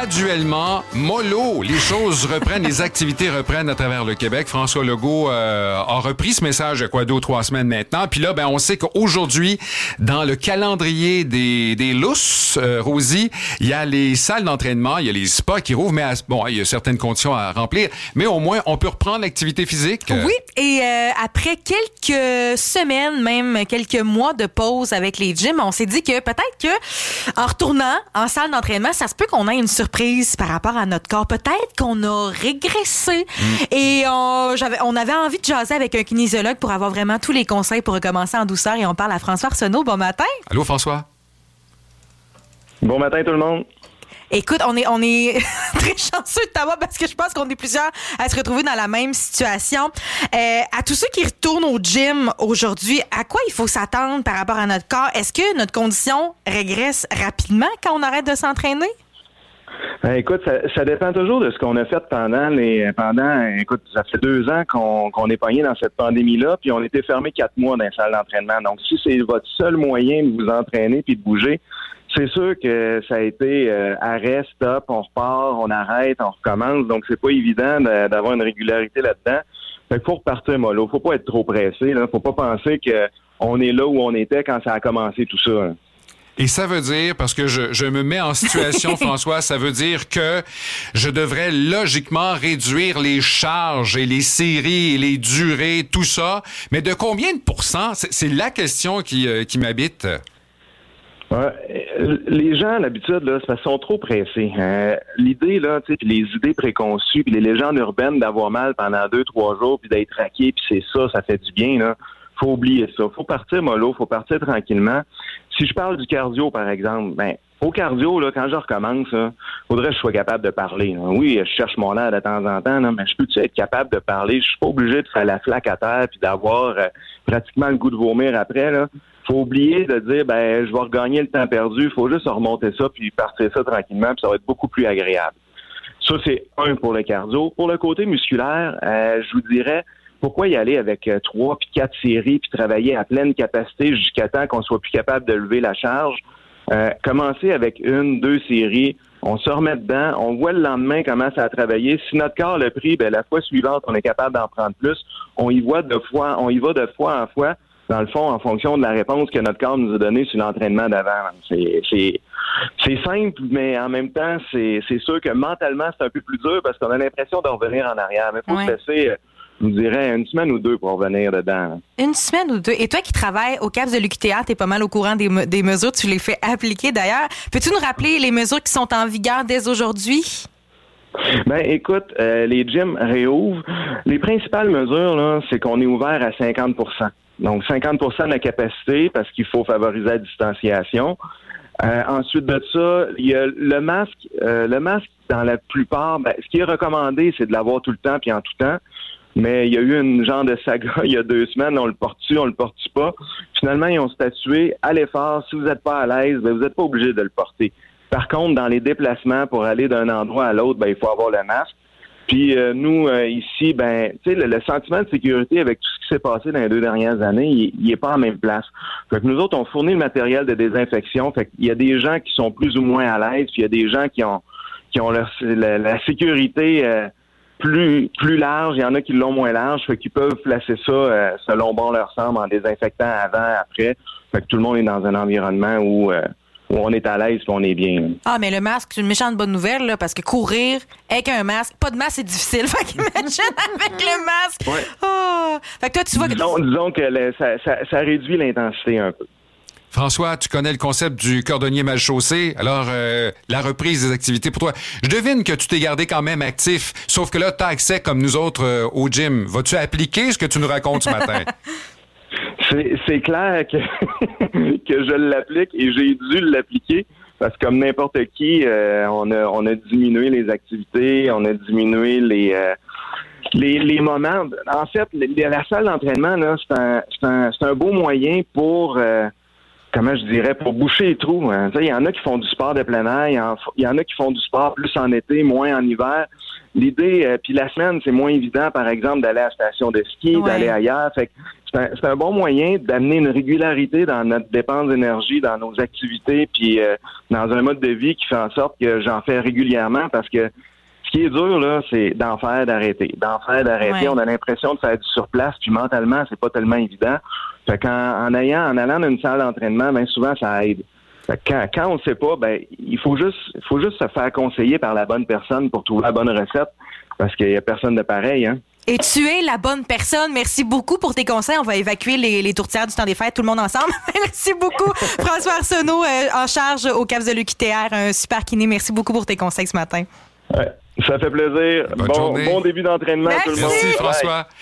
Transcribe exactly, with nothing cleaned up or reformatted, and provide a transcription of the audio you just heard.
graduellement mollo. Les choses reprennent, les activités reprennent à travers le Québec. François Legault euh, a repris ce message il y a quoi, deux ou trois semaines maintenant. Puis là, ben, on sait qu'aujourd'hui, dans le calendrier des, des lousses, euh, Rosie, il y a les salles d'entraînement, il y a les spas qui rouvrent, mais à, bon, il y a certaines conditions à remplir. Mais au moins, on peut reprendre l'activité physique. Oui, et euh, après quelques semaines, même quelques mois de pause avec les gyms, on s'est dit que peut-être que en retournant en salle d'entraînement, ça se peut qu'on ait une surprise par rapport à notre corps. Peut-être qu'on a régressé. Mm. Et on, j'avais, on avait envie de jaser avec un kinésiologue pour avoir vraiment tous les conseils pour recommencer en douceur. Et on parle à François Arsenault. Bon matin. Allô, François. Bon matin, tout le monde. Écoute, on est, on est très chanceux de t'avoir parce que je pense qu'on est plusieurs à se retrouver dans la même situation. Euh, à tous ceux qui retournent au gym aujourd'hui, à quoi il faut s'attendre par rapport à notre corps? Est-ce que notre condition régresse rapidement quand on arrête de s'entraîner? Ben, écoute, ça, ça dépend toujours de ce qu'on a fait pendant les pendant écoute, ça fait deux ans qu'on, qu'on est pogné dans cette pandémie-là, puis on était fermé quatre mois dans les salles d'entraînement. Donc, si c'est votre seul moyen de vous entraîner puis de bouger, c'est sûr que ça a été euh, arrêt, stop, on repart, on arrête, on recommence. Donc, c'est pas évident de, d'avoir une régularité là-dedans. Fait qu'il faut repartir mollo. Faut pas être trop pressé. Là. Faut pas penser que on est là où on était quand ça a commencé tout ça. Hein. Et ça veut dire, parce que je, je me mets en situation, François, ça veut dire que je devrais logiquement réduire les charges et les séries et les durées, tout ça. Mais de combien de pourcents? C'est, c'est la question qui, euh, qui m'habite. Ouais, les gens, à l'habitude, là, ça sont trop pressés. Euh, l'idée, là, tu sais, puis les idées préconçues, puis les légendes urbaines d'avoir mal pendant deux, trois jours, puis d'être raqué, puis c'est ça, ça fait du bien, là. Faut oublier ça. Faut partir mollo, faut partir tranquillement. Si je parle du cardio, par exemple, ben, au cardio, là, quand je recommence, il faudrait que je sois capable de parler. Là. Oui, je cherche mon air de temps en temps, là, mais je peux-tu être capable de parler? Je suis pas obligé de faire la flaque à terre puis d'avoir euh, pratiquement le goût de vomir après, là. Faut oublier de dire, ben, je vais regagner le temps perdu. Il faut juste remonter ça puis partir ça tranquillement, puis ça va être beaucoup plus agréable. Ça, c'est un pour le cardio. Pour le côté musculaire, euh, je vous dirais, pourquoi y aller avec euh, trois puis quatre séries puis travailler à pleine capacité jusqu'à temps qu'on soit plus capable de lever la charge? Euh, commencer avec une, deux séries, on se remet dedans, on voit le lendemain comment ça a travaillé. Si notre corps l'a pris, ben la fois suivante, on est capable d'en prendre plus. On y va de fois, on y va de fois en fois, dans le fond, en fonction de la réponse que notre corps nous a donnée sur l'entraînement d'avant. C'est, c'est, c'est simple, mais en même temps, c'est, c'est sûr que mentalement, c'est un peu plus dur parce qu'on a l'impression de revenir en arrière. Mais il faut ouais. se laisser, je vous dirais, une semaine ou deux pour revenir dedans. Une semaine ou deux. Et toi qui travailles au C A P S de l'U Q T R, t'es pas mal au courant des, me- des mesures. Tu les fais appliquer d'ailleurs. Peux-tu nous rappeler les mesures qui sont en vigueur dès aujourd'hui? Ben, écoute, euh, les gyms réouvrent. Les principales mesures, là, c'est qu'on est ouvert à cinquante pour cent. Donc, cinquante pour cent de la capacité parce qu'il faut favoriser la distanciation. Euh, ensuite de ça, il y a le masque. Euh, le masque, dans la plupart, ben, ce qui est recommandé, c'est de l'avoir tout le temps puis en tout temps. Mais il y a eu une genre de saga il y a deux semaines, on le porte-tu, on le porte-tu pas. Finalement, ils ont statué à l'effort. Si vous n'êtes pas à l'aise, ben, vous n'êtes pas obligé de le porter. Par contre, dans les déplacements pour aller d'un endroit à l'autre, ben, il faut avoir le masque. Puis euh, nous, euh, ici, ben, tu sais, le, le sentiment de sécurité avec tout ce qui s'est passé dans les deux dernières années, il, il est pas en même place. Fait que nous autres, on fournit le matériel de désinfection. Fait qu'il y a des gens qui sont plus ou moins à l'aise, puis il y a des gens qui ont qui ont leur, la, la sécurité euh, plus plus large. Il y en a qui l'ont moins large, fait qu'ils peuvent placer ça euh, selon bon leur semble en désinfectant avant, après. Fait que tout le monde est dans un environnement où euh, où on est à l'aise et on est bien. Ah, mais le masque, c'est une méchante bonne nouvelle, là, parce que courir avec un masque, pas de masque, c'est difficile. Fait qu'imagine avec le masque. Ouais. Oh. Fait que toi, tu vois que... Disons, disons que le, ça, ça, ça réduit l'intensité un peu. François, tu connais le concept du cordonnier mal chaussé. Alors, euh, la reprise des activités pour toi. Je devine que tu t'es gardé quand même actif, sauf que là, tu as accès, comme nous autres, euh, au gym. Vas-tu appliquer ce que tu nous racontes ce matin? C'est, c'est clair que, que je l'applique et j'ai dû l'appliquer parce que comme n'importe qui, euh, on a on a diminué les activités, on a diminué les euh, les, les moments. En fait, les, la salle d'entraînement là, c'est un c'est un c'est un beau moyen pour euh, comment je dirais, pour boucher les trous. Hein. Il y en a qui font du sport de plein air, il y, en, il y en a qui font du sport plus en été, moins en hiver. L'idée, euh, puis la semaine, c'est moins évident, par exemple, d'aller à la station de ski, ouais. d'aller ailleurs. Fait que c'est un, c'est un bon moyen d'amener une régularité dans notre dépense d'énergie, dans nos activités, puis euh, dans un mode de vie qui fait en sorte que j'en fais régulièrement, parce que ce qui est dur, là, c'est d'en faire, d'arrêter. D'en faire, d'arrêter. Ouais. On a l'impression de faire du surplace, puis mentalement, c'est pas tellement évident. Fait qu'en en ayant, en allant dans une salle d'entraînement, bien souvent, ça aide. Fait que quand, quand on ne sait pas, ben il faut juste il faut juste se faire conseiller par la bonne personne pour trouver la bonne recette, parce qu'il n'y a personne de pareil, hein. Et tu es la bonne personne. Merci beaucoup pour tes conseils. On va évacuer les, les tourtières du temps des fêtes, tout le monde ensemble. Merci beaucoup, François Arsenault, euh, en charge au C A F de l'U Q T R, un super kiné. Merci beaucoup pour tes conseils ce matin. Ouais, ça fait plaisir. Bonne bon, journée. Bon début d'entraînement, Merci. tout le monde. Merci, François.